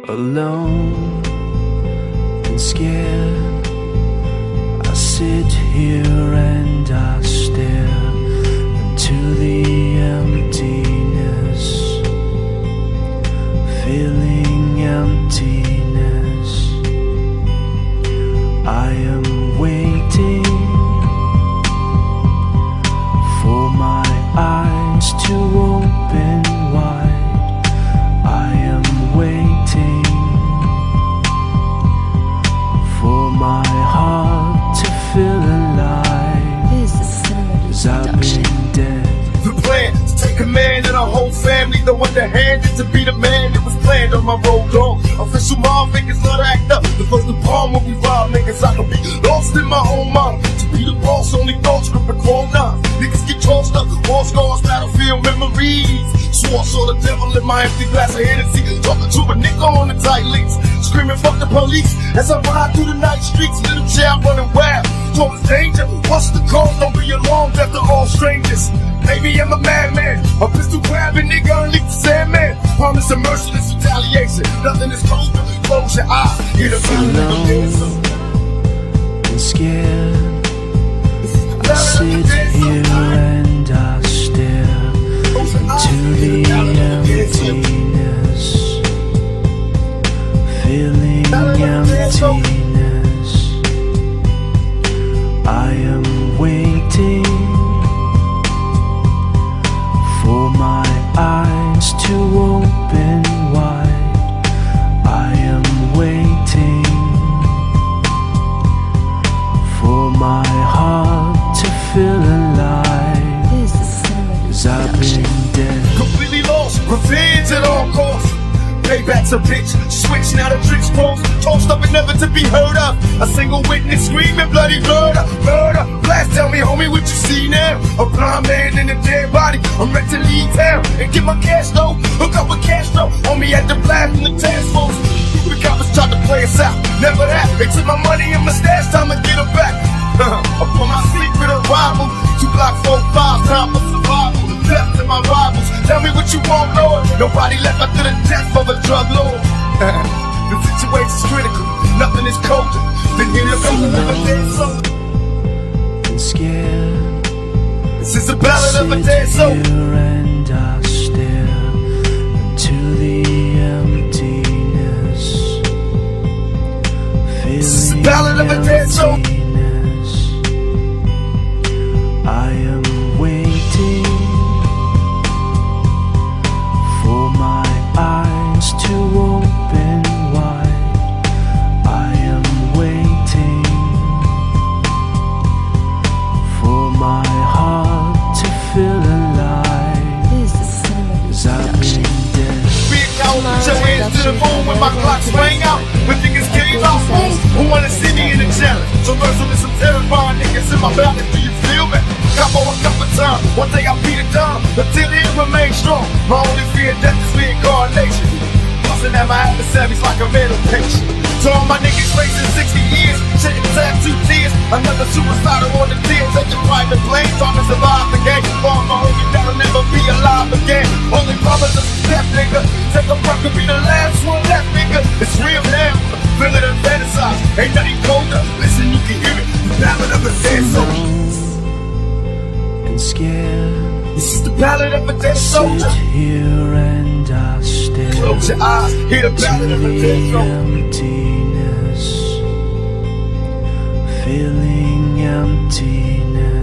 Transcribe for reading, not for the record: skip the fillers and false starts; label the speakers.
Speaker 1: alone and scared. I sit here and I stare into the emptiness, feeling emptiness. I am waiting for my eyes to open wide. I am waiting for my heart to feel alive. Cause I've been dead.
Speaker 2: The plan to take command of the whole family, the one that handed to be the man that was planned on my road dog. Official mob niggas love to act up. The first the palm when we rob niggas, I could be lost in my own mind. To be the boss, only thoughts gripping crawl knives. Niggas get tossed up, war scars, battlefield memories. Swore I saw the devil in my empty glass of Hennessy. Talking to a nigga on the tight links, screaming fuck the police as I ride through the night streets. Little child running wild, told us danger. What's the call? Don't be alarmed after all strangers. Maybe I'm a madman, a pistol grabbing nigga unleash the Sandman. Promise a merciless retaliation. Nothing is colder. Close your eyes, hear the sound of the dancer.
Speaker 1: And scared, I sit here and I stare into the emptiness, feeling emptiness. I am waiting for my eyes to open wide. I am waiting for my heart to feel alive. Cause I've been dead.
Speaker 2: Completely lost, revenge at all costs. Payback's a bitch, switch now the tricks close. Tossed up and never to be heard of. A single witness screaming bloody murder, murder. Blast, tell me homie what you see now. A blind man in a dead body. I'm ready to leave town and get my cash though. Hook up with Castro, homie at the blast from the task force. The coppers tried to play us out, never that. They took my money and my stash, time to get it back. Upon my secret arrival, 2 block 4 5, time for survival. Left to my rivals, tell me what you want, Lord. Nobody left after the death of a drug lord. The situation's critical, nothing is colder than hearing the ballad of a dead soul.
Speaker 1: And scared,
Speaker 2: This is the ballad of a dead soul.
Speaker 1: And I stare into the emptiness,
Speaker 2: This is the ballad of a dead soul.
Speaker 1: emptiness. I am waiting for my eyes to open wide. I am waiting for my heart to feel alive. Cause I've been dead.
Speaker 2: Be a coward, put your hands to the moon when my clock swing out. When niggas came out, who wanna see me in the challenge? So merciless, some terrifying niggas in my balance. Do you feel me? Capo a couple times, one day I'll beat it down until it remains strong. My only fear of death is reincarnation. Busting at my adversaries like a mental patient. So all my niggas racing 60 years, shedding tattoo tears. Another suicidal on the tears, taking private planes, trying to survive the game. For my homie that'll never be alive again. Only promise is death, nigga. Take a breath to be the last one left, nigga. It's real now, feel it and fantasize. Ain't nothing colder, listen, you can hear it. The ballad of a dead soul.
Speaker 1: And scared,
Speaker 2: This is the ballad of a dead soldier.
Speaker 1: sit here and I stare
Speaker 2: Close your eyes, hear the ballad of a dead
Speaker 1: the
Speaker 2: soldier.
Speaker 1: emptiness, feeling emptiness.